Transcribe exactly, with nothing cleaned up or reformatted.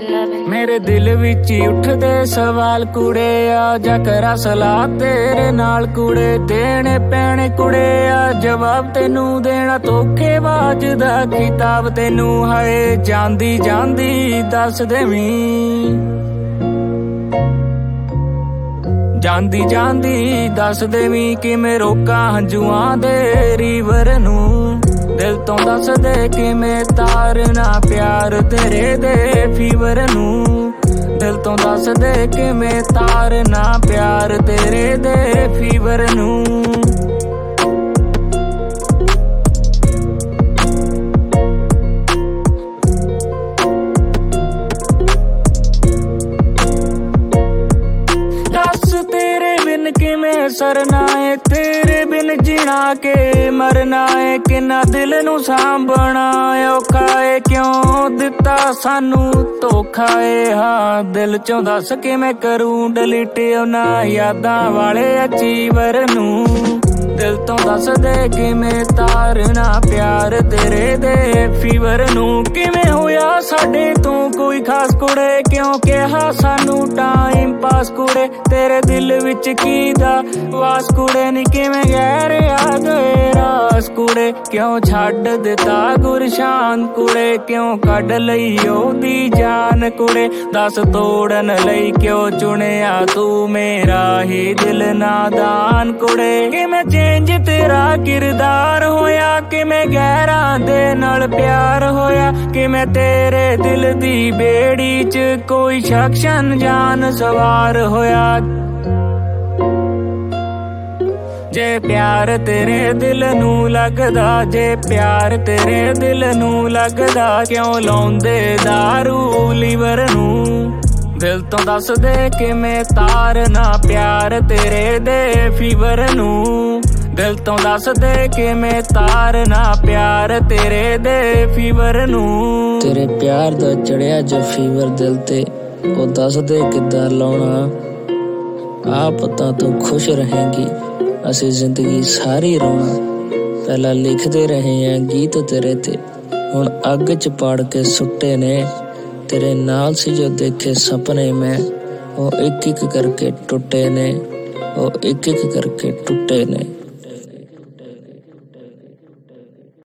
ਮੇਰੇ ਦਿਲ ਵਿੱਚ ਹੀ ਉੱਠਦੇ ਸਵਾਲ ਕੁੜੇ ਆ ਜਾ ਕਰਾਂ ਸਲਾਹ ਤੇਰੇ ਨਾਲ ਕੁੜੇ ਦੇਣੇ ਪੈਣੇ ਕੁੜੇ ਆ ਜਵਾਬ ਤੈਨੂੰ ਦੇਣਾ ਧੋਖੇਬਾਜ਼ ਦਾ ਖਿਤਾਬ ਤੈਨੂੰ ਹਾਏ ਜਾਂਦੀ ਜਾਂਦੀ ਦੱਸ ਦੇਵੀਂ ਜਾਂਦੀ ਜਾਂਦੀ ਦੱਸ ਦੇਵੀਂ ਕਿਵੇਂ ਰੋਕਾਂ ਹੰਝੂਆਂ ਦੇ ਰੀਵਰ ਨੂੰ ਦਿਲ ਤੋਂ ਦੱਸ ਦੇ ਕਿਵੇਂ ਤਾਰਨਾ ਪਿਆਰ ਤੇਰੇ ਦੇ ਫੀਵਰ ਨੂੰ ਦਿਲ ਤੋਂ ਦੱਸ ਦੇ ਕਿਵੇਂ ਤਾਰਨਾ ਪਿਆਰ ਤੇਰੇ ਦੇ ਫੀਵਰ ਨੂੰ ਕਿਵੇਂ ਸਰਨਾ ਏ ਤੇਰੇ ਬਿਨ ਜੀਣਾ ਕੇ ਮਰਨਾ ਏ ਕਿੰਨਾ ਦਿਲ ਨੂੰ ਸਾਂਭਣਾ ਔਖਾ ਏ ਕਿਉਂ ਦਿੱਤਾ ਸਾਨੂੰ ਧੋਖਾ ਏ ਹਾਂ ਦਿਲ ਚੋਂ ਦੱਸ ਕਿਵੇਂ ਕਰੂੰ ਡਿਲੀਟ ਉਹਨਾਂ ਯਾਦਾਂ ਵਾਲੇ ਅਚੀਵਰ ਨੂੰ ਦਿਲ ਤੋਂ ਦੱਸ ਦੇ ਕਿਵੇਂ ਤਾਰਨਾ ਪਿਆਰ ਤੇਰੇ ਦੇ ਫੀਵਰ ਨੂੰ ਕਿਵੇਂ ਹੋਇਆ ਸਾਡੇ ਤੋਂ ਕੋਈ ਖਾਸ ਕੁੜੇ ਕਿਉਂ ਕਿਹਾ ਸਾਨੂੰ ਟਾਈਮ ਪਾਸ ਕੁੜੇ ਤੇਰੇ ਦਿਲ ਵਿੱਚ ਕੀ ਦਾ ਵਾਸ ਕੁੜੇ ਨੀ ਕਿਵੇਂ ਗਹਿਰ ਆ ਗਏ ਰਾਸ ਕੁੜੇ ਕਿਉਂ ਛੱਡ ਦਿੱਤਾ ਗੁਰਸ਼ਾਨ ਕੁੜੇ ਕਿਉਂ ਕੱਢ ਲਈ ਉਹਦੀ ਜਾਨ ਕੁੜੇ ਦੱਸ ਤੋੜਨ ਲਈ ਕਿਉਂ ਚੁਣਿਆ ਤੂੰ ਮੇਰਾ ਹੀ ਦਿਲ ਨਾਦਾਨ ਕੁੜੇ ਕਿਵੇਂ ਚੇਂਜ ਤੇਰਾ ਕਿਰਦਾਰ ਹੋਇਆ ਕਿਵੇਂ ਗਹਿਰਾਂ ਦੇ ਨਾਲ ਪਿਆਰ ਹੋਇਆ ਕਿਵੇਂ ਤੇਰੇ ਦਿਲ ਦੀ ਬੇੜੀ 'ਚ ਕੋਈ ਸ਼ਖਸ ਅਣਜਾਣ ਸਵਾਰ ਹੋਇਆ ਜੇ ਪਿਆਰ ਤੇਰੇ ਦਿਲ ਨੂੰ ਲੱਗਦਾ ਜੇ ਪਿਆਰ ਤੇਰੇ ਦਿਲ ਨੂੰ ਲੱਗਦਾ ਕਿਉਂ ਲਾਉਂਦੇ ਦਾਰੂ ਲੀਵਰ ਨੂੰ ਦਿਲ ਤੋਂ ਦੱਸ ਦੇ ਕਿਵੇਂ ਤਾਰਨਾ ਪਿਆਰ ਤੇਰੇ ਦੇ ਫੀਵਰ ਨੂੰ ਦਿਲ ਤੋਂ ਦੱਸ ਦੇ ਕਿਵੇਂ ਤਾਰਨਾ ਪਿਆਰ ਤੇਰੇ ਦੇ ਫੀਵਰ ਨੂੰ ਤੇਰੇ ਪਿਆਰ ਦਾ ਚੜਿਆ ਜੋ ਫੀਵਰ ਦਿਲ ਤੇ ਉਹ ਦੱਸ ਦੇ ਕਿੱਦਾਂ ਲਾਉਣਾ ਆਪ ਤਾਂ ਤੂੰ ਖੁਸ਼ ਰਹੇਂਗੀ ਅਸੀਂ ਜ਼ਿੰਦਗੀ ਸਾਰੀ ਰੋਣਾ ਪਹਿਲਾਂ ਲਿਖਦੇ ਰਹੇ ਆਂ ਗੀਤ ਤੇਰੇ ਤੇ ਹੁਣ ਅੱਗ 'ਚ ਪਾੜ ਕੇ ਸੁੱਟੇ ਨੇ ਤੇਰੇ ਨਾਲ ਸੀ ਜੋ ਦੇਖੇ ਸੁਪਨੇ ਮੈਂ ਉਹ ਇੱਕ ਇੱਕ ਕਰਕੇ ਟੁੱਟੇ ਨੇ ਉਹ ਇੱਕ ਇੱਕ ਕਰਕੇ ਟੁੱਟੇ ਨੇ।